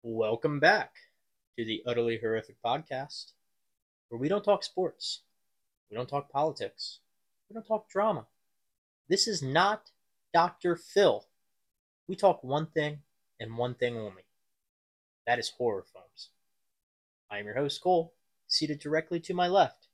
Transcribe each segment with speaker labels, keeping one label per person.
Speaker 1: Welcome back to the Utterly Horrific Podcast, where we don't talk sports, we don't talk politics, we don't talk drama. This is not Dr. Phil. We talk one thing and one thing only. That is horror films. I am your host, Cole. Seated directly to my left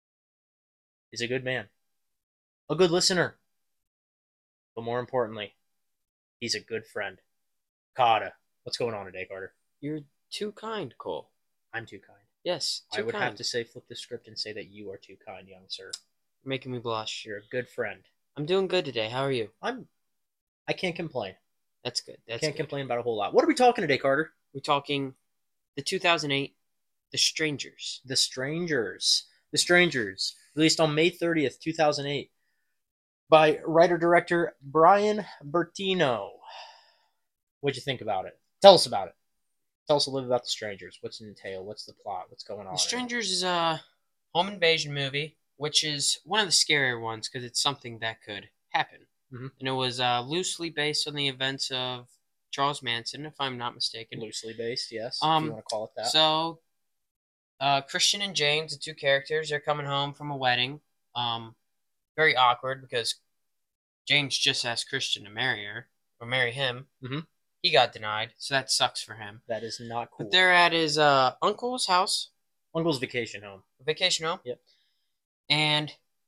Speaker 1: is a good man, a good listener, but more importantly, he's a good friend. Carter. What's going on today, Carter?
Speaker 2: You're too kind, Cole.
Speaker 1: I'm too kind.
Speaker 2: Yes,
Speaker 1: I would have to say, flip the script and say that you are too kind, young sir.
Speaker 2: You're making me blush.
Speaker 1: You're a good friend.
Speaker 2: I'm doing good today. How are you?
Speaker 1: I can't complain.
Speaker 2: That's good.
Speaker 1: Can't complain about a whole lot. What are we talking today, Carter?
Speaker 2: We're talking the 2008 The Strangers.
Speaker 1: The Strangers. The Strangers, released on May 30th, 2008, by writer-director Brian Bertino. What'd you think about it? Tell us about it. Tell us a little about The Strangers. What's it entail? What's the plot? What's going on?
Speaker 2: The Strangers is a home invasion movie, which is one of the scarier ones because it's something that could happen.
Speaker 1: Mm-hmm.
Speaker 2: And it was loosely based on the events of Charles Manson, if I'm not mistaken.
Speaker 1: Loosely based, yes, if you want to call it that.
Speaker 2: So, Christian and James, the two characters, are coming home from a wedding. Very awkward because James just asked Christian to marry her, or marry him.
Speaker 1: Mm-hmm.
Speaker 2: He got denied, so that sucks for him.
Speaker 1: That is not cool.
Speaker 2: But they're at his uncle's house.
Speaker 1: Uncle's vacation home.
Speaker 2: Vacation home?
Speaker 1: Yep.
Speaker 2: And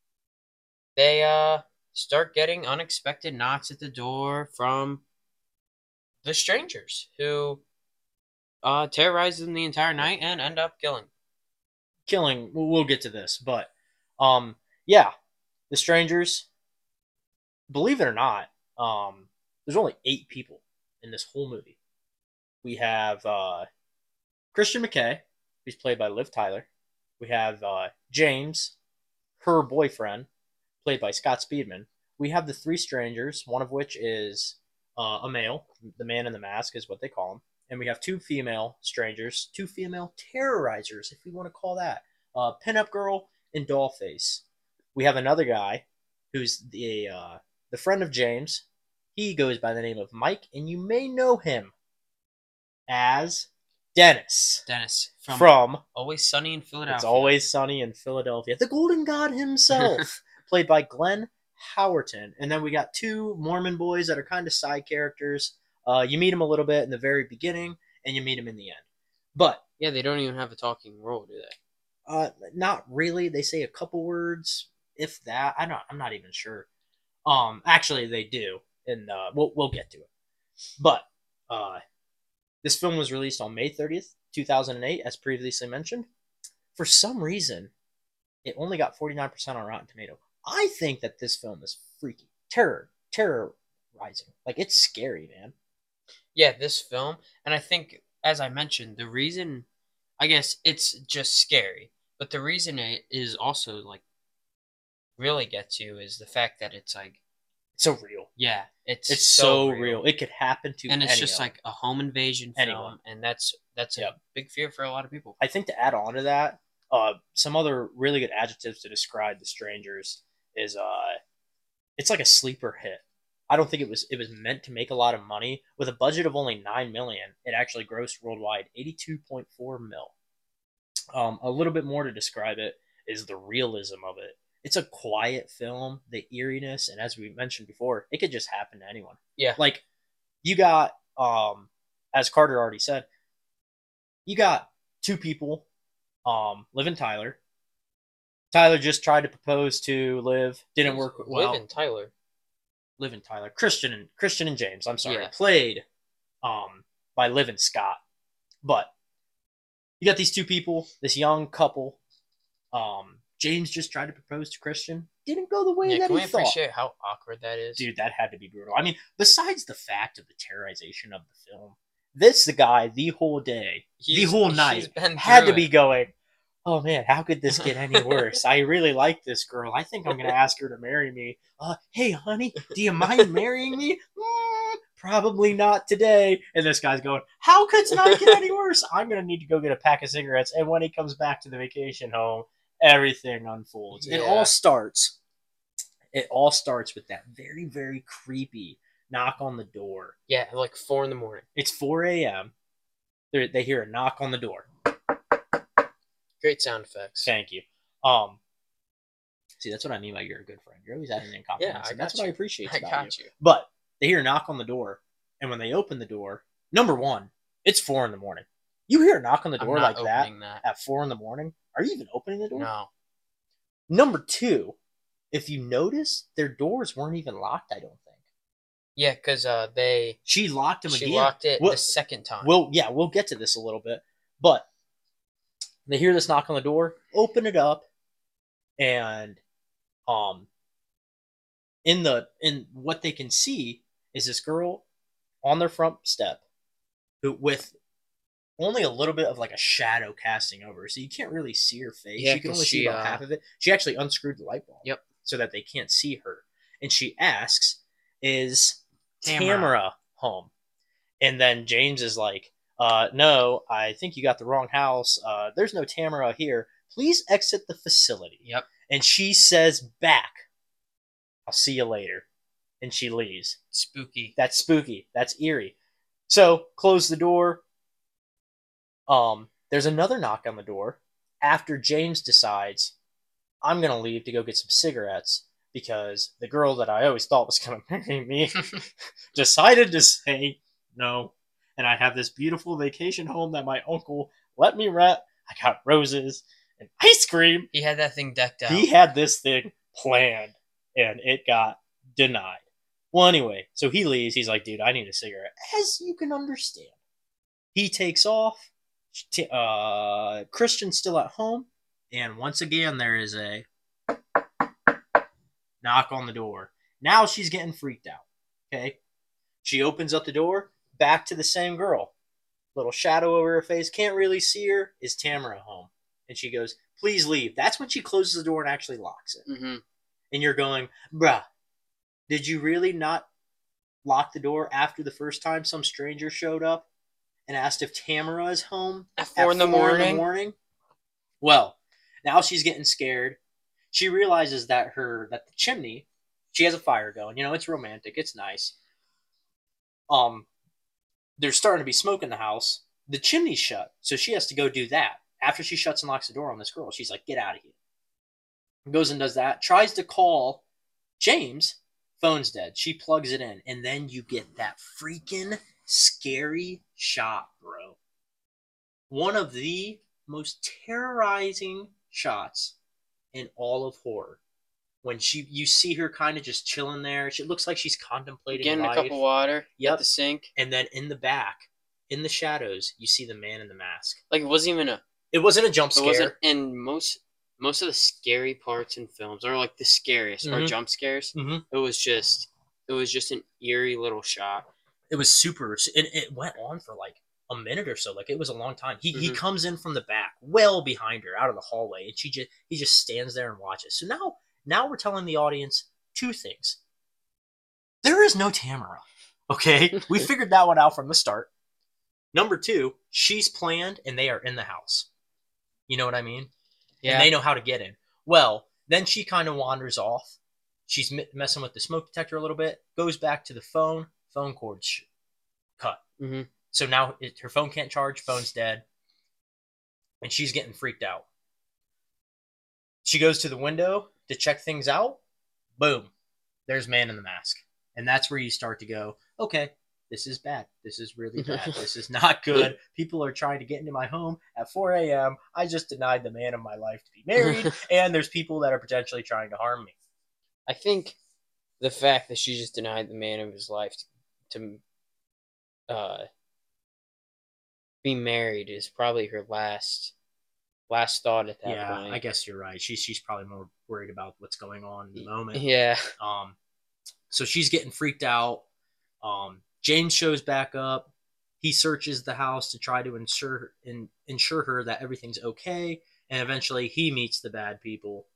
Speaker 2: they start getting unexpected knocks at the door from the strangers who terrorize them the entire night and end up killing.
Speaker 1: We'll get to this, but yeah, the Strangers, believe it or not, there's only 8 people in this whole movie. We have Christian McKay, who's played by Liv Tyler. We have James, her boyfriend, played by Scott Speedman. We have the 3 strangers, one of which is a male. The man in the mask is what they call him. And we have 2 female strangers, 2 female terrorizers, if we want to call that. Pinup Girl and Dollface. We have another guy who's the friend of James. He goes by the name of Mike, and you may know him as Dennis.
Speaker 2: Dennis
Speaker 1: from
Speaker 2: Always Sunny in Philadelphia.
Speaker 1: It's Always Sunny in Philadelphia. The Golden God himself, played by Glenn Howerton. And then we got 2 Mormon boys that are kind of side characters. You meet them a little bit in the very beginning, and you meet them in the end. But
Speaker 2: yeah, they don't even have a talking role, do they?
Speaker 1: Not really. They say a couple words, if that. I'm not even sure. Actually, they do, and we'll get to it. But this film was released on May 30th, 2008, as previously mentioned. For some reason, it only got 49% on Rotten Tomato. I think that this film is freaky, terrorizing. Like, it's scary, man.
Speaker 2: Yeah, this film, and I think, as I mentioned, the reason, I guess it's just scary, but the reason it is also, like, really gets you is the fact that it's, like,
Speaker 1: so real.
Speaker 2: Yeah,
Speaker 1: it's so real. It could happen to anyone.
Speaker 2: And it's just like a home invasion film, and that's a big fear for a lot of people.
Speaker 1: I think to add on to that, some other really good adjectives to describe The Strangers is it's like a sleeper hit. I don't think it was meant to make a lot of money. With a budget of only $9 million, it actually grossed worldwide $82.4 million. A little bit more to describe it is the realism of it. It's a quiet film, the eeriness, and as we mentioned before, it could just happen to anyone.
Speaker 2: Yeah.
Speaker 1: Like, you got, as Carter already said, you got 2 people, Liv and Tyler. Tyler just tried to propose to Liv. Didn't work well.
Speaker 2: Liv and Tyler.
Speaker 1: Christian and James, I'm sorry. Yeah. Played by Liv and Scott. But you got these 2 people, this young couple. James just tried to propose to Christian. Didn't go the way that he thought.
Speaker 2: Can we appreciate how awkward that is?
Speaker 1: Dude, that had to be brutal. I mean, besides the fact of the terrorization of the film, the guy, the whole day, the whole night, had to be going, oh man, how could this get any worse? I really like this girl. I think I'm going to ask her to marry me. Hey, honey, do you mind marrying me? Probably not today. And this guy's going, how could it not get any worse? I'm going to need to go get a pack of cigarettes. And when he comes back to the vacation home, everything unfolds. Yeah. It all starts with that very, very creepy knock on the door.
Speaker 2: Yeah, like 4 a.m.
Speaker 1: It's 4 a.m. They hear a knock on the door.
Speaker 2: Great sound effects.
Speaker 1: Thank you. See, that's what I mean by you're a good friend. You're always adding in compliments, and that's what I appreciate about you. But they hear a knock on the door, and when they open the door, number one, it's 4 in the morning. You hear a knock on the door like that at 4 in the morning? Are you even opening the door?
Speaker 2: No.
Speaker 1: Number two, if you notice, their doors weren't even locked, I don't think.
Speaker 2: Yeah, because
Speaker 1: she locked them again.
Speaker 2: She locked it the second time.
Speaker 1: We'll get to this a little bit. But they hear this knock on the door, open it up, and in what they can see is this girl on their front step who with only a little bit of like a shadow casting over her, so you can't really see her face. You can only see about half of it. She actually unscrewed the light bulb, so that they can't see her. And she asks, "Is Tamara home?" And then James is like, "No, I think you got the wrong house. There's no Tamara here. Please exit the facility."
Speaker 2: Yep.
Speaker 1: And she says back, "I'll see you later." And she leaves.
Speaker 2: Spooky.
Speaker 1: That's spooky. That's eerie. So, close the door. There's another knock on the door after James decides, I'm going to leave to go get some cigarettes because the girl that I always thought was going to marry me decided to say no. And I have this beautiful vacation home that my uncle let me rent. I got roses and ice cream.
Speaker 2: He had that thing decked out.
Speaker 1: He had this thing planned, and it got denied. Well, anyway, so he leaves. He's like, dude, I need a cigarette. As you can understand. He takes off. Christian's still at home. And once again, there is a knock on the door. Now she's getting freaked out. Okay? She opens up the door. Back to the same girl. Little shadow over her face. Can't really see her. Is Tamara home? And she goes, please leave. That's when she closes the door and actually locks it.
Speaker 2: Mm-hmm.
Speaker 1: And you're going, bruh, did you really not lock the door after the first time some stranger showed up and asked if Tamara is home
Speaker 2: at 4 in the morning?
Speaker 1: Well, now she's getting scared. She realizes that the chimney, she has a fire going. You know, it's romantic. It's nice. There's starting to be smoke in the house. The chimney's shut, so she has to go do that. After she shuts and locks the door on this girl, she's like, get out of here. Goes and does that. Tries to call James. Phone's dead. She plugs it in. And then you get that freaking scary shot, bro. One of the most terrorizing shots in all of horror. When you see her kind of just chilling there. She looks like she's contemplating
Speaker 2: getting
Speaker 1: life.
Speaker 2: A cup of water at the sink.
Speaker 1: And then in the back, in the shadows, you see the man in the mask.
Speaker 2: Like it wasn't a jump scare. It wasn't, and most of the scary parts in films are like the scariest or jump scares. Mm-hmm. It was just an eerie little shot.
Speaker 1: It was super, and it went on for like a minute or so. Like it was a long time. He comes in from the back, well behind her, out of the hallway, and he just stands there and watches. So now we're telling the audience two things. There is no Tamara. Okay, we figured that one out from the start. Number two, she's planned, and they are in the house. You know what I mean? Yeah. And they know how to get in. Well, then she kind of wanders off. She's messing with the smoke detector a little bit. Goes back to the phone. Phone cord's cut. Mm-hmm. So now her phone can't charge. Phone's dead. And she's getting freaked out. She goes to the window to check things out. Boom. There's man in the mask. And that's where you start to go, okay, this is bad. This is really bad. This is not good. People are trying to get into my home at 4 a.m. I just denied the man of my life to be married, and there's people that are potentially trying to harm me.
Speaker 2: I think the fact that she just denied the man of his life to be married is probably her last thought at that point.
Speaker 1: Yeah, I guess you're right. She's probably more worried about what's going on in the moment.
Speaker 2: Yeah.
Speaker 1: So she's getting freaked out. James shows back up. He searches the house to try to ensure her that everything's okay. And eventually he meets the bad people.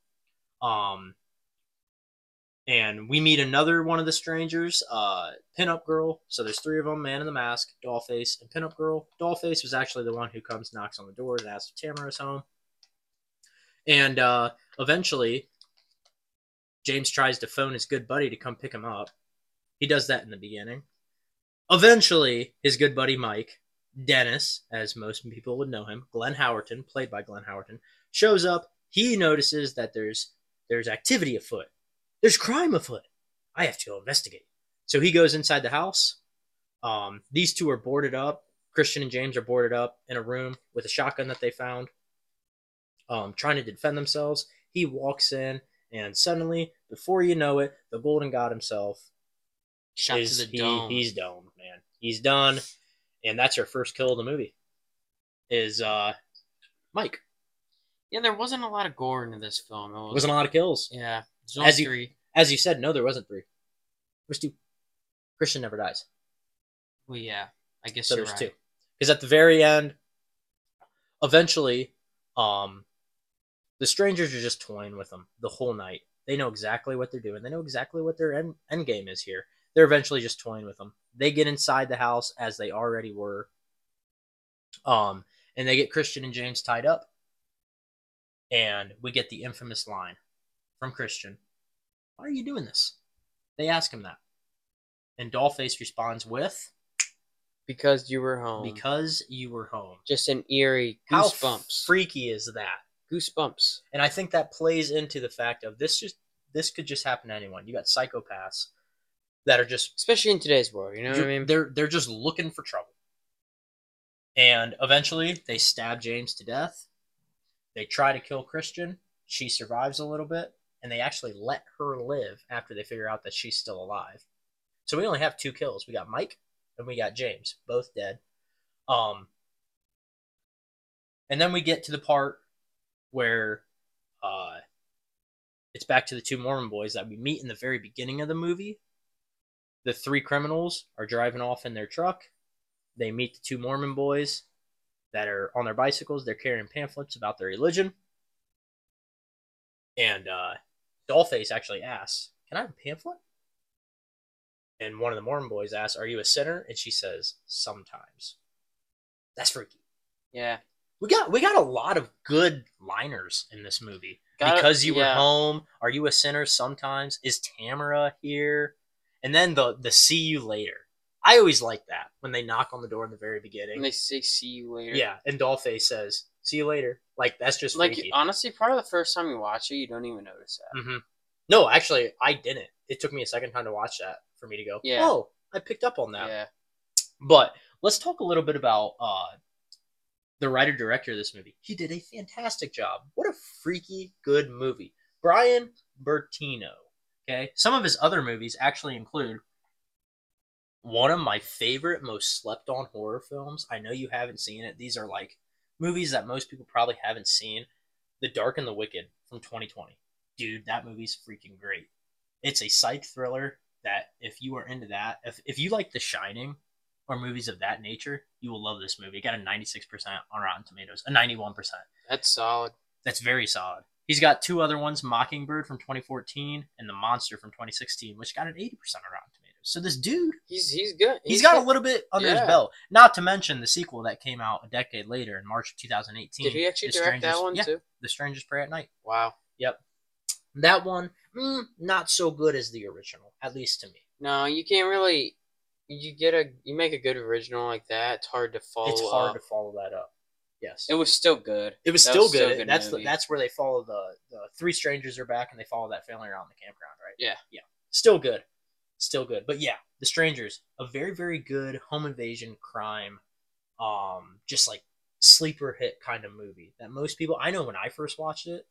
Speaker 1: And we meet another one of the strangers, Pinup Girl. So there's 3 of them, Man in the Mask, Dollface, and Pinup Girl. Dollface was actually the one who comes, knocks on the door, and asks if Tamara's home. And eventually, James tries to phone his good buddy to come pick him up. He does that in the beginning. Eventually, his good buddy Mike Dennis, as most people would know him, Glenn Howerton, played by Glenn Howerton, shows up. He notices that there's activity afoot. There's crime afoot. I have to go investigate. So he goes inside the house. These two are boarded up. Christian and James are boarded up in a room with a shotgun that they found, trying to defend themselves. He walks in, and suddenly, before you know it, the Golden God himself
Speaker 2: Shot to the dome.
Speaker 1: He's domed, man. He's done, and that's our first kill of the movie. Is Mike?
Speaker 2: Yeah, there wasn't a lot of gore in this film.
Speaker 1: It wasn't a lot of kills.
Speaker 2: Yeah, there's only
Speaker 1: As you-
Speaker 2: three.
Speaker 1: As you said, no, there wasn't three. There's two. Christian never dies.
Speaker 2: Well, yeah, I guess
Speaker 1: So
Speaker 2: you're
Speaker 1: there's
Speaker 2: right.
Speaker 1: two. Because at the very end, eventually, the strangers are just toying with them the whole night. They know exactly what they're doing. They know exactly what their end game is here. They're eventually just toying with them. They get inside the house as they already were. And they get Christian and James tied up. And we get the infamous line from Christian. Why are you doing this? They ask him that. And Dollface responds with,
Speaker 2: Because you were home.
Speaker 1: because you were home.
Speaker 2: Just an eerie
Speaker 1: How
Speaker 2: goosebumps.
Speaker 1: freaky is that?
Speaker 2: Goosebumps.
Speaker 1: And I think that plays into the fact of this could just happen to anyone. You got psychopaths that are just,
Speaker 2: Especially in today's world, you know what I mean?
Speaker 1: they're just looking for trouble. And eventually they stab James to death. They try to kill Christian. She survives a little bit, and they actually let her live after they figure out that she's still alive. So we only have two kills. We got Mike and we got James, both dead. And then we get to the part where it's back to the two Mormon boys that we meet in the very beginning of the movie. The three criminals are driving off in their truck. They meet the two Mormon boys that are on their bicycles. They're carrying pamphlets about their religion. And Dollface actually asks, "Can I have a pamphlet?" And one of the Mormon boys asks, "Are you a sinner?" And she says, "Sometimes." That's freaky.
Speaker 2: Yeah.
Speaker 1: We got a lot of good liners in this movie. Because you were home. Are you a sinner? Sometimes. Is Tamara here? And then the see you later. I always like that when they knock on the door in the very beginning.
Speaker 2: And they say, see you later.
Speaker 1: Yeah, and Dollface says, "See you later." Like, that's just freaky.
Speaker 2: Honestly, probably the first time you watch it, you don't even notice that.
Speaker 1: Mm-hmm. No, actually, I didn't. It took me a second time to watch that for me to go,
Speaker 2: yeah.
Speaker 1: Oh, I picked up on that.
Speaker 2: Yeah.
Speaker 1: But let's talk a little bit about the writer-director of this movie. He did a fantastic job. What a freaky good movie. Brian Bertino. Okay? Some of his other movies actually include one of my favorite, most slept-on horror films. I know you haven't seen it. These are like movies that most people probably haven't seen. The Dark and the Wicked from 2020. Dude, that movie's freaking great. It's a psych thriller that if you are into that, if you like The Shining or movies of that nature, you will love this movie. It got a 96% on Rotten Tomatoes, a 91%.
Speaker 2: That's solid.
Speaker 1: That's very solid. He's got two other ones, Mockingbird from 2014 and The Monster from 2016, which got an 80% on Rotten Tomatoes. So this dude,
Speaker 2: he's good.
Speaker 1: He's got a little bit under his belt. Not to mention the sequel that came out a decade later in March of 2018.
Speaker 2: Did he actually direct that one too?
Speaker 1: The Strangers Pray at Night.
Speaker 2: Wow.
Speaker 1: Yep. That one, not so good as the original, at least to me.
Speaker 2: No, you can't really. You make a good original like that. It's hard to follow.
Speaker 1: It's hard to follow that up. Yes.
Speaker 2: It was still good.
Speaker 1: It was still good. That's where they follow the three strangers are back and they follow that family around the campground, right?
Speaker 2: Yeah.
Speaker 1: Yeah. Still good. Still good. But yeah, The Strangers, a very, very good home invasion crime, just like sleeper hit kind of movie that most people, I know when I first watched it,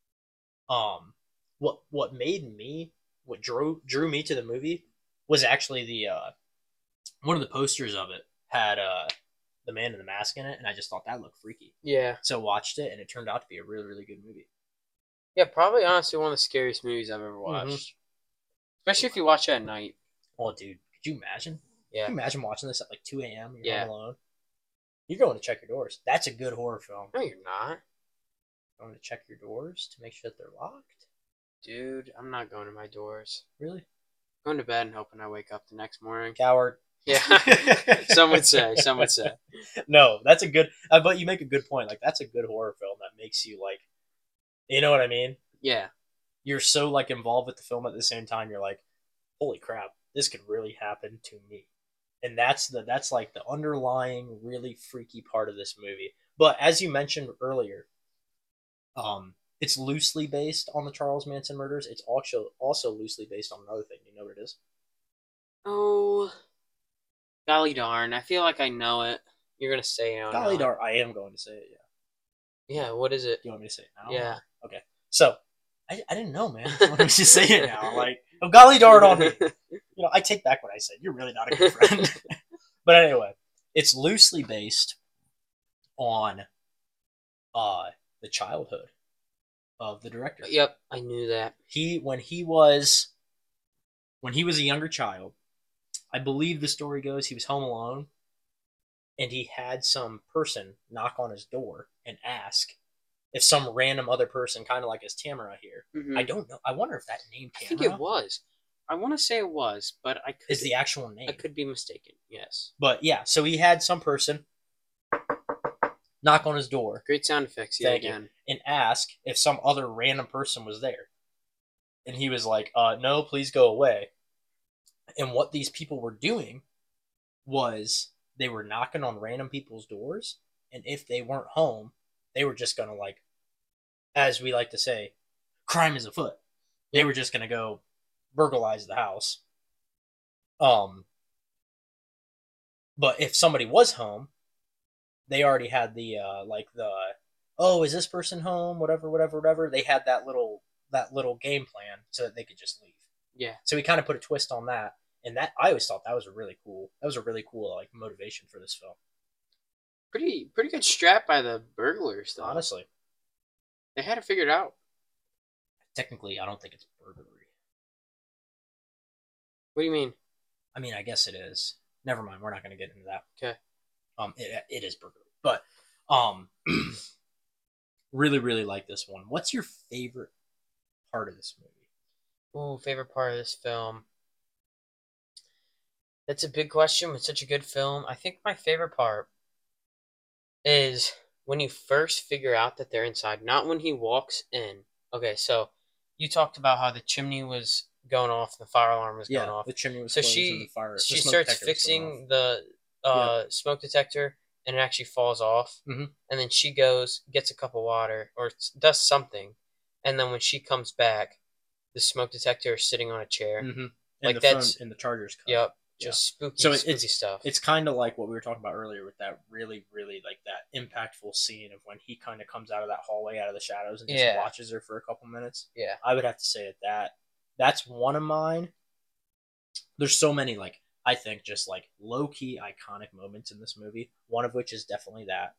Speaker 1: what drew me to the movie was actually the one of the posters of it had the Man in the Mask in it, and I just thought that looked freaky.
Speaker 2: Yeah.
Speaker 1: So watched it, and it turned out to be a really, really good movie.
Speaker 2: Yeah, probably honestly one of the scariest movies I've ever watched. Mm-hmm. Especially if you watch it at night.
Speaker 1: Oh, dude, could you imagine?
Speaker 2: Yeah.
Speaker 1: Could you imagine watching this at like 2 a.m. You're home alone? You're going to check your doors. That's a good horror film.
Speaker 2: No, you're not.
Speaker 1: Going to check your doors to make sure that they're locked?
Speaker 2: Dude, I'm not going to my doors.
Speaker 1: Really?
Speaker 2: Going to bed and hoping I wake up the next morning.
Speaker 1: Coward.
Speaker 2: Yeah. Some would say.
Speaker 1: No, that's a good, but you make a good point. Like, that's a good horror film that makes you like, you know what I mean?
Speaker 2: Yeah.
Speaker 1: You're so like involved with the film at the same time. You're like, holy crap, this could really happen to me. and that's like the underlying really freaky part of this movie. But as you mentioned earlier, it's loosely based on the Charles Manson murders. It's also loosely based on another thing. You know what it is?
Speaker 2: Oh, golly darn! I feel like I know it. You're gonna say, "Oh
Speaker 1: Golly
Speaker 2: no."
Speaker 1: darn, I am going to say it. Yeah.
Speaker 2: Yeah. What is it?
Speaker 1: Do you want me to say it now?
Speaker 2: Yeah.
Speaker 1: Okay. So I didn't know, man. You want me to say it now? Like, oh, golly darn on me. I take back what I said. You're really not a good friend. But anyway, it's loosely based on the childhood of the director.
Speaker 2: Yep, I knew that.
Speaker 1: When he was a younger child, I believe the story goes he was home alone and he had some person knock on his door and ask if some random other person, kind of like his Tamara here.
Speaker 2: Mhm.
Speaker 1: I don't know. I wonder if that name
Speaker 2: I think it was. I want to say it was, but I could.
Speaker 1: is the actual name.
Speaker 2: I could be mistaken. Yes.
Speaker 1: But yeah, so he had some person knock on his door.
Speaker 2: Great sound effects. Yeah, again.
Speaker 1: And ask if some other random person was there. And he was like, no, please go away. And what these people were doing was they were knocking on random people's doors. And if they weren't home, they were just going to, like, as we like to say, crime is afoot. They were just going to go burglarize the house. But if somebody was home, they already had the oh, is this person home? Whatever. They had that little game plan so that they could just leave.
Speaker 2: Yeah.
Speaker 1: So we kind of put a twist on that, and that I always thought that was a really cool like motivation for this film.
Speaker 2: Pretty good strap by the burglars, though.
Speaker 1: Honestly,
Speaker 2: they had it figured out.
Speaker 1: Technically, I don't think it's burglary.
Speaker 2: What do you mean?
Speaker 1: I mean, I guess it is. Never mind. We're not going to get into that.
Speaker 2: Okay.
Speaker 1: It is burglary, but really like this one. What's your favorite part of this movie?
Speaker 2: Ooh, favorite part of this film. That's a big question with such a good film. I think my favorite part is when you first figure out that they're inside, not when he walks in. Okay, so you talked about how the chimney was going off, the fire alarm was going off.
Speaker 1: The chimney was
Speaker 2: so
Speaker 1: closed and the fire.
Speaker 2: She
Speaker 1: the
Speaker 2: starts fixing the smoke detector, and it actually falls off.
Speaker 1: Mm-hmm.
Speaker 2: And then she goes, gets a cup of water, or does something, and then when she comes back, the smoke detector is sitting on a chair.
Speaker 1: Mm-hmm.
Speaker 2: Like that's
Speaker 1: in the charger's cut.
Speaker 2: Yep. Just spooky, spooky stuff.
Speaker 1: It's kind of like what we were talking about earlier with that really like that impactful scene of when he kind of comes out of that hallway, out of the shadows, and just watches her for a couple minutes.
Speaker 2: Yeah,
Speaker 1: I would have to say that's one of mine. There's so many, like, I think just like low key iconic moments in this movie. One of which is definitely that.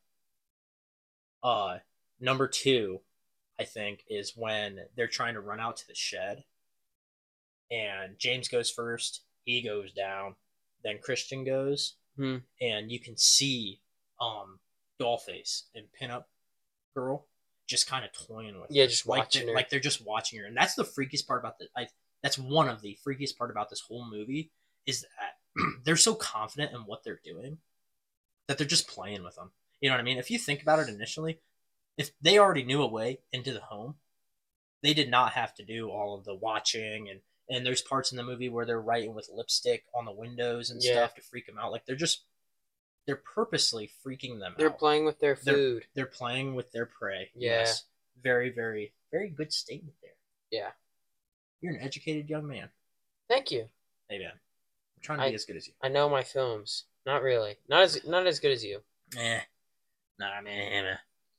Speaker 1: Number two, I think, is when they're trying to run out to the shed, and James goes first. He goes down, then Christian goes, and you can see Dollface and Pinup Girl just kind of toying with her.
Speaker 2: Yeah, just watching her.
Speaker 1: Like they're just watching her. And that's the freakiest part about that's one of the freakiest part about this whole movie, is that they're so confident in what they're doing that they're just playing with them. You know what I mean? If you think about it initially, if they already knew a way into the home, they did not have to do all of the watching, and there's parts in the movie where they're writing with lipstick on the windows and stuff to freak them out. Like they're purposely freaking them out.
Speaker 2: They're playing with their food.
Speaker 1: They're playing with their prey.
Speaker 2: Yeah.
Speaker 1: Yes. Very, very, very good statement there.
Speaker 2: Yeah.
Speaker 1: You're an educated young man.
Speaker 2: Thank you.
Speaker 1: Hey, man. I'm trying to be as good as you.
Speaker 2: I know my films. Not really. Not as good as you.
Speaker 1: Nah, man.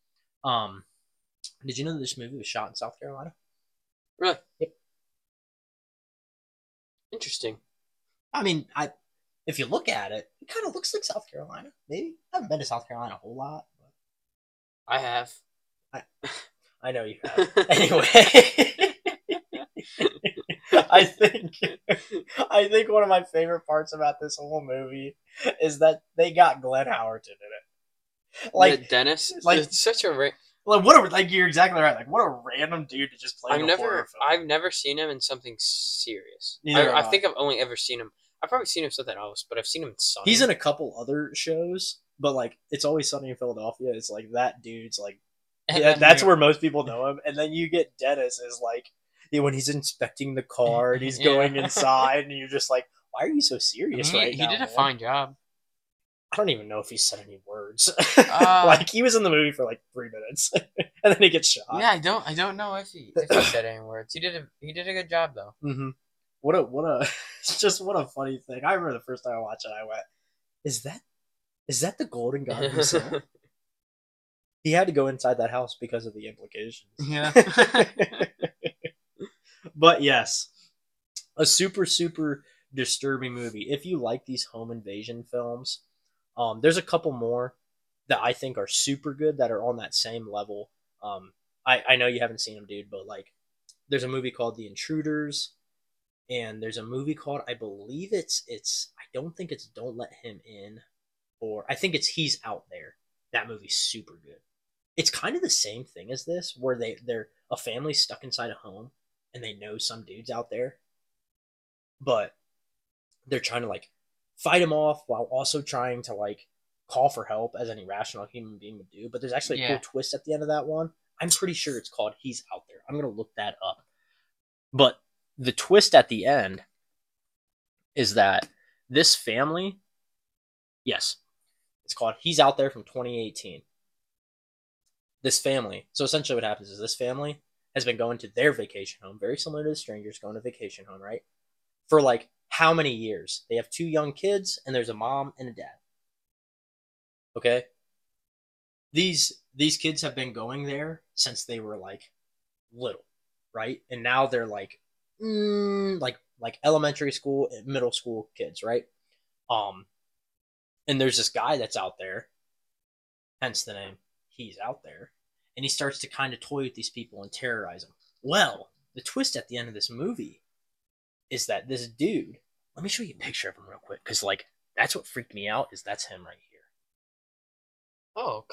Speaker 1: Did you know that this movie was shot in South Carolina?
Speaker 2: Really?
Speaker 1: Yep.
Speaker 2: Interesting.
Speaker 1: I mean, if you look at it, it kind of looks like South Carolina. Maybe I haven't been to South Carolina a whole lot. But
Speaker 2: I have.
Speaker 1: I know you have. Anyway, I think one of my favorite parts about this whole movie is that they got Glenn Howerton in it. Like
Speaker 2: Dennis,
Speaker 1: like
Speaker 2: it's such a
Speaker 1: you're exactly right. Like, what a random dude to just play.
Speaker 2: I've never seen him in something serious. I think I've only ever seen him. I've probably seen him in something else, but I've seen him in Sunny.
Speaker 1: He's in a couple other shows, but like It's Always Sunny in Philadelphia. It's like that dude's like, that's where most people know him. And then you get Dennis is like when he's inspecting the car and he's going inside, and you're just like, why are you so serious right
Speaker 2: He
Speaker 1: now,
Speaker 2: did a
Speaker 1: man?
Speaker 2: fine job.
Speaker 1: I don't even know if he said any words.
Speaker 2: Uh,
Speaker 1: Like he was in the movie for like 3 minutes, and then he gets shot.
Speaker 2: yeah, I don't know if he said any words. He did a good job though.
Speaker 1: Mm-hmm. What a just what a funny thing. I remember the first time I watched it, I went, "Is that the Golden God himself?" He had to go inside that house because of the implications.
Speaker 2: Yeah.
Speaker 1: But yes, a super super disturbing movie. If you like these home invasion films, there's a couple more that I think are super good that are on that same level. Um, I know you haven't seen them, dude, but like there's a movie called The Intruders, and there's a movie called, I believe it's I don't think it's Don't Let Him In, or I think it's He's Out There. That movie's super good. It's kind of the same thing as this, where they're a family stuck inside a home, and they know some dudes out there, but they're trying to like fight him off while also trying to like call for help as any rational human being would do. But there's actually a cool
Speaker 2: Yeah.
Speaker 1: twist at the end of that one. I'm pretty sure it's called He's Out There. I'm gonna look that up. But the twist at the end is that this family, yes, it's called He's Out There from 2018. This family, so essentially what happens is this family has been going to their vacation home, very similar to the strangers going to vacation home, right? For like how many years? They have two young kids, and there's a mom and a dad. Okay, these kids have been going there since they were like little, right? And now they're like like elementary school, middle school kids, right? Um, and there's this guy that's out there, hence the name. He's out there, and he starts to kind of toy with these people and terrorize them. Well, the twist at the end of this movie is that this dude. Let me show you a picture of him real quick, because like that's what freaked me out. Is that's him right here.
Speaker 2: Oh,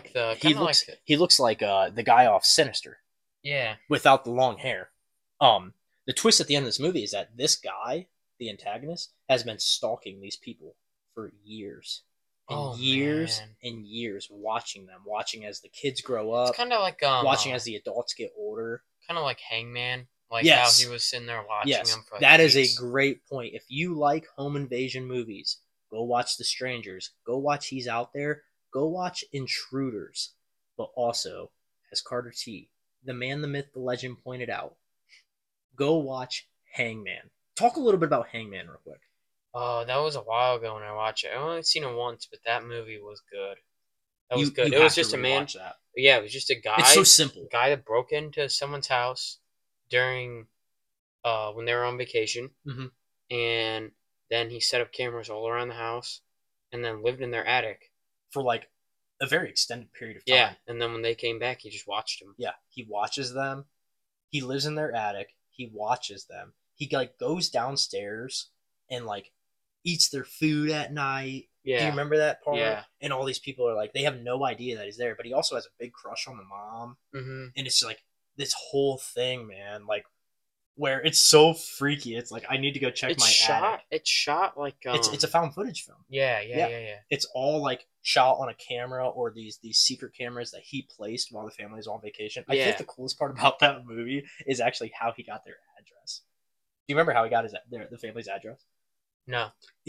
Speaker 1: He looks like the guy off Sinister
Speaker 2: yeah.
Speaker 1: without the long hair. The twist at the end of this movie is that this guy, the antagonist, has been stalking these people for years and
Speaker 2: Oh
Speaker 1: years
Speaker 2: man.
Speaker 1: and years, watching them, watching as the kids grow
Speaker 2: It's
Speaker 1: up,
Speaker 2: kind of like
Speaker 1: watching as the adults get older.
Speaker 2: kind of like Hangman, like how he
Speaker 1: Yes,
Speaker 2: was sitting there watching
Speaker 1: yes,
Speaker 2: him for like
Speaker 1: that is a
Speaker 2: weeks.
Speaker 1: great point. If you like home invasion movies, go watch The Strangers. Go watch He's Out There. Go watch Intruders. But also, as Carter T, the man, the myth, the legend pointed out, go watch Hangman. Talk a little bit about Hangman real quick.
Speaker 2: Oh, that was a while ago when I watched it. I only seen it once, but that movie was good. That was good.
Speaker 1: You
Speaker 2: It was
Speaker 1: have to
Speaker 2: just a man.
Speaker 1: rewatch that.
Speaker 2: Yeah, it was just a
Speaker 1: It's so simple.
Speaker 2: guy that broke into someone's house during when they were on vacation,
Speaker 1: Mm-hmm.
Speaker 2: and then he set up cameras all around the house, and then lived in their attic.
Speaker 1: For like a very extended period of time.
Speaker 2: Yeah, and then when they came back, he just watched them.
Speaker 1: Yeah, he watches them. He lives in their attic. He watches them. He like goes downstairs and like eats their food at night. Do you
Speaker 2: Yeah,
Speaker 1: remember that part?
Speaker 2: yeah.
Speaker 1: And all these people are like, they have no idea that he's there, but he also has a big crush on the mom.
Speaker 2: Mm-hmm.
Speaker 1: And it's like this whole thing, man. Like where it's so freaky. It's like I need to go check my attic.
Speaker 2: It's shot like
Speaker 1: It's a found footage film. Yeah.
Speaker 2: yeah.
Speaker 1: It's all like shot on a camera or these secret cameras that he placed while the family is on vacation. I
Speaker 2: Yeah.
Speaker 1: think the coolest part about that movie is actually how he got their address. Do you remember how he got the family's address?
Speaker 2: No.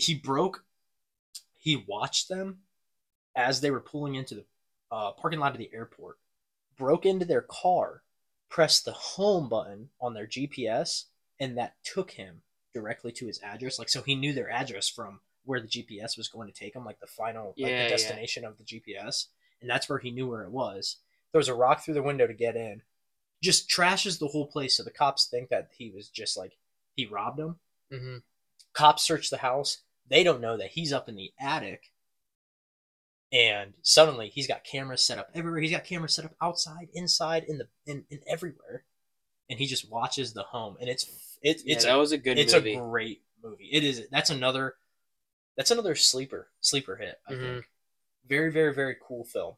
Speaker 1: He watched them as they were pulling into the parking lot of the airport, broke into their car, pressed the home button on their GPS, and that took him directly to his address. Like, so he knew their address from where the GPS was going to take him, like the final, like the destination of the GPS. And that's where he knew where it was. There was a rock through the window to get in. Just trashes the whole place. So the cops think that he was just like, he robbed them.
Speaker 2: Mm-hmm.
Speaker 1: Cops search the house. They don't know that he's up in the attic. And suddenly he's got cameras set up everywhere. He's got cameras set up outside, inside, in everywhere. And he just watches the home. And
Speaker 2: that was a good
Speaker 1: it's
Speaker 2: movie.
Speaker 1: a great movie. It is. That's another sleeper hit, I think. Very, very, very cool film.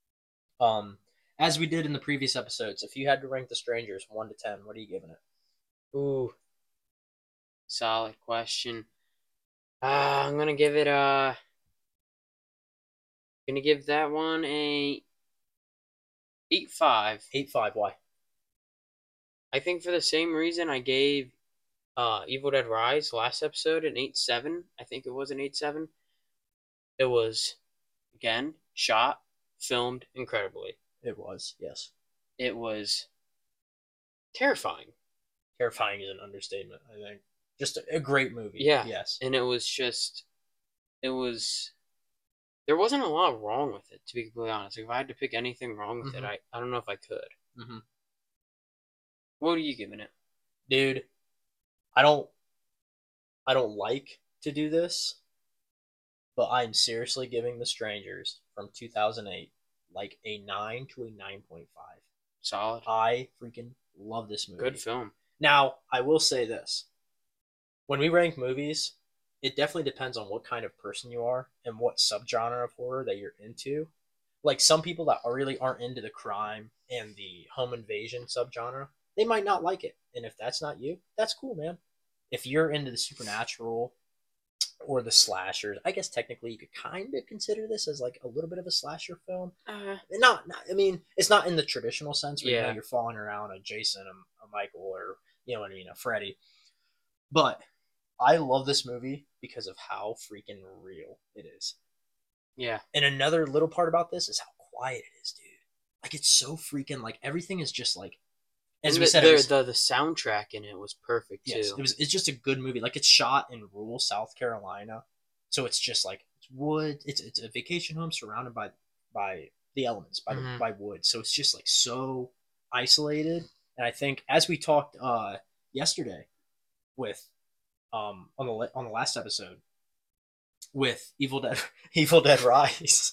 Speaker 1: As we did in the previous episodes, if you had to rank The Strangers 1 to 10, what are you giving it?
Speaker 2: Ooh. Solid question. I'm gonna give it gonna give that one a 8.5.
Speaker 1: 8.5. Why?
Speaker 2: I think for the same reason I gave Evil Dead Rise last episode in 8-7. I think it was in 8-7. It was, again, shot, filmed incredibly.
Speaker 1: It was, yes.
Speaker 2: It was terrifying.
Speaker 1: Terrifying is an understatement, I think. Just a great movie.
Speaker 2: Yeah.
Speaker 1: Yes.
Speaker 2: And it was, there wasn't a lot wrong with it, to be completely honest. Like, if I had to pick anything wrong with it, I don't know if I could.
Speaker 1: Mm-hmm.
Speaker 2: What are you giving it?
Speaker 1: Dude, I don't like to do this, but I'm seriously giving The Strangers from 2008 like a 9 to a 9.5.
Speaker 2: Solid.
Speaker 1: I freaking love this movie.
Speaker 2: Good film.
Speaker 1: Now, I will say this. When we rank movies, it definitely depends on what kind of person you are and what subgenre of horror that you're into. Like some people that really aren't into the crime and the home invasion subgenre, they might not like it. And if that's not you, that's cool, man. If you're into the supernatural or the slashers, I guess technically you could kind of consider this as like a little bit of a slasher film. I mean, it's not in the traditional sense where you're following around a Jason, a Michael, or you know what I mean, a Freddy. But I love this movie because of how freaking real it is.
Speaker 2: Yeah.
Speaker 1: And another little part about this is how quiet it is, dude. Like it's so freaking like everything is just like
Speaker 2: as we said, the soundtrack in it was perfect too.
Speaker 1: Yes, it's just a good movie. Like it's shot in rural South Carolina, so it's just like it's wood. It's a vacation home surrounded by the elements by wood. So it's just like so isolated. And I think as we talked yesterday with on the last episode with Evil Dead Rise,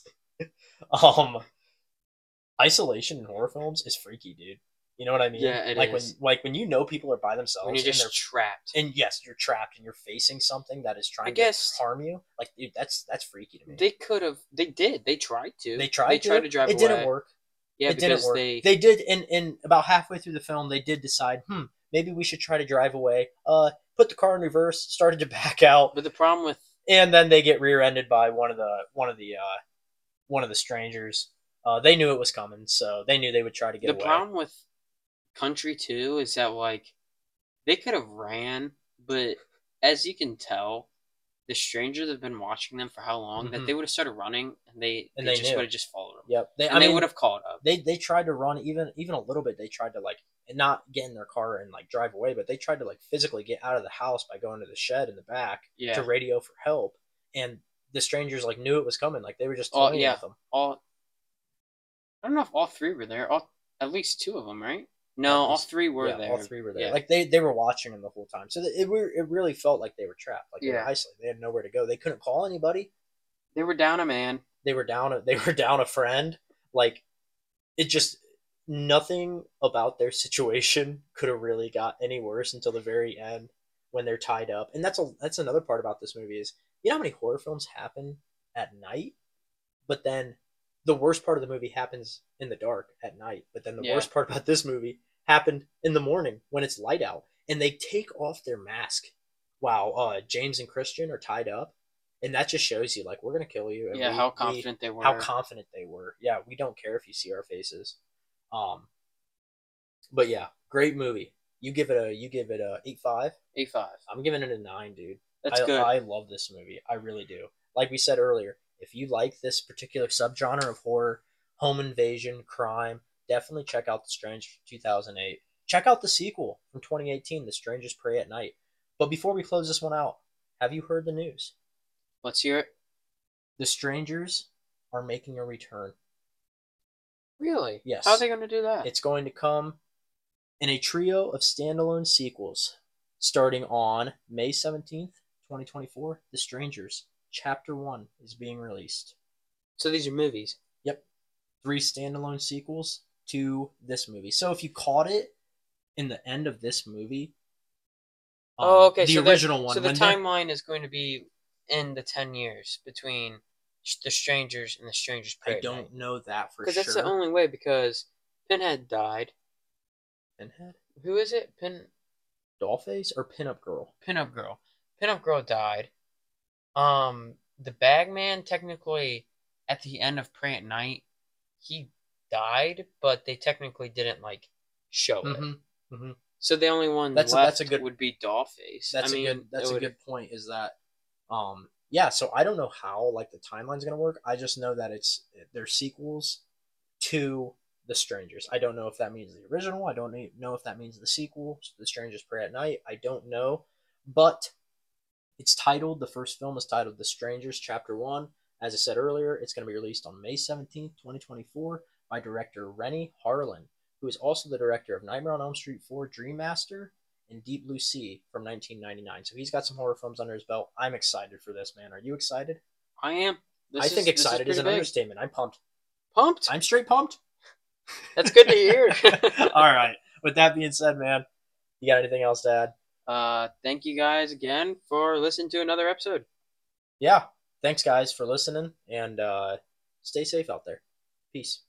Speaker 1: isolation in horror films is freaky, dude. You know what I mean?
Speaker 2: Yeah, it is.
Speaker 1: When you know people are by themselves
Speaker 2: when you're just trapped.
Speaker 1: And yes, you're trapped and you're facing something that is trying to harm you. Like, dude, that's freaky to me.
Speaker 2: They could have. They did. They tried to.
Speaker 1: They tried to drive away. It didn't work.
Speaker 2: Yeah,
Speaker 1: it didn't work. They did, and about halfway through the film, they did decide, maybe we should try to drive away. Put the car in reverse, started to back out.
Speaker 2: But the problem with,
Speaker 1: and then they get rear-ended by one of the strangers. They knew it was coming, so they knew they would try to get away.
Speaker 2: The problem with Country 2 is that, like, they could have ran, but as you can tell, the strangers have been watching them for how long that they would have started running and they just would have just followed them.
Speaker 1: Yep.
Speaker 2: They would have caught up.
Speaker 1: They tried to run even a little bit. They tried to like not get in their car and like drive away, but they tried to like physically get out of the house by going to the shed in the back to radio for help. And the strangers like knew it was coming. Like they were just toying with them.
Speaker 2: I don't know if all three were there. At least two of them, right? No, all three were there.
Speaker 1: All three were there. Yeah. Like they were watching them the whole time, so it really felt like they were trapped. Like they were isolated. They had nowhere to go. They couldn't call anybody.
Speaker 2: They were down a man.
Speaker 1: They were down a friend. Like it just nothing about their situation could have really got any worse until the very end when they're tied up. And that's another part about this movie is you know how many horror films happen at night, but then the worst part of the movie happens in the dark at night. But then the worst part about this movie happened in the morning when it's light out. And they take off their mask while James and Christian are tied up. And that just shows you, like, we're going to kill you. And
Speaker 2: how confident they were.
Speaker 1: How confident they were. Yeah, we don't care if you see our faces. But yeah, great movie. You give it a 8.5?
Speaker 2: 8.5.
Speaker 1: I'm giving it a 9, dude.
Speaker 2: That's good.
Speaker 1: I love this movie. I really do. Like we said earlier, if you like this particular subgenre of horror, home invasion, crime, definitely check out The Strange 2008. Check out the sequel from 2018, The Strangers Prey at Night. But before we close this one out, have you heard the news?
Speaker 2: Let's hear it.
Speaker 1: The Strangers are making a return.
Speaker 2: Really?
Speaker 1: Yes.
Speaker 2: How are they going to do that?
Speaker 1: It's going to come in a trio of standalone sequels starting on May 17th, 2024. The Strangers Chapter 1 is being released.
Speaker 2: So these are movies?
Speaker 1: Yep. 3 standalone sequels to this movie. So if you caught it in the end of this movie...
Speaker 2: okay.
Speaker 1: The original one.
Speaker 2: So the timeline is going to be in the 10 years between The Strangers and The Strangers Prey.
Speaker 1: I don't know that for sure.
Speaker 2: Because that's the only way, because Pinhead died.
Speaker 1: Pinhead?
Speaker 2: Who is it?
Speaker 1: Dollface or Pinup Girl?
Speaker 2: Pinup Girl. Pinup Girl died. The Bagman, technically, at the end of Prey at Night, he died, but they technically didn't, like, show it. So the only one
Speaker 1: That's
Speaker 2: left
Speaker 1: a good
Speaker 2: would be Dollface.
Speaker 1: that's a good point. Is that yeah? So I don't know how like the timeline's gonna work. I just know that they're sequels to The Strangers. I don't know if that means the original. I don't know if that means the sequel, The Strangers Pray at Night. I don't know, but it's titled. The first film is titled The Strangers Chapter One. As I said earlier, it's going to be released on May 17th, 2024, by director Renny Harlin, who is also the director of Nightmare on Elm Street 4, Dream Master, and Deep Blue Sea from 1999. So he's got some horror films under his belt. I'm excited for this, man. Are you excited?
Speaker 2: I am.
Speaker 1: I think excited is an
Speaker 2: big.
Speaker 1: understatement. I'm pumped.
Speaker 2: Pumped?
Speaker 1: I'm straight pumped.
Speaker 2: That's good to hear.
Speaker 1: All right. With that being said, man, you got anything else to
Speaker 2: add? Thank you guys again for listening to another episode.
Speaker 1: Yeah. Thanks, guys, for listening, and stay safe out there. Peace.